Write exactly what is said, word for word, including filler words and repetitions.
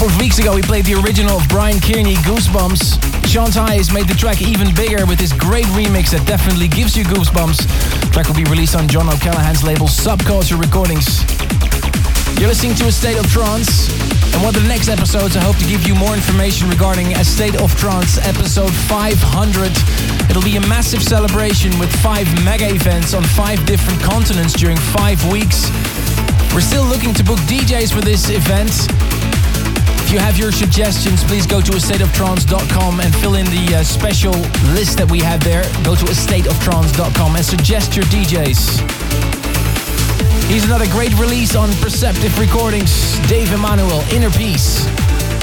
couple of weeks ago, we played the original of Brian Kearney, Goosebumps. Sean Tyas made the track even bigger with his great remix that definitely gives you goosebumps. The track will be released on John O'Callaghan's label Subculture Recordings. You're listening to A State of Trance, and one of the next episodes I hope to give you more information regarding A State of Trance episode five hundred. It'll be a massive celebration with five mega events on five different continents during five weeks. We're still looking to book D Js for this event. If you have your suggestions, please go to a state of trance dot com and fill in the uh, special list that we have there. Go to a state of trance dot com and suggest your D Js. Here's another great release on Perceptive Recordings. Dave Emanuel, Inner Peace.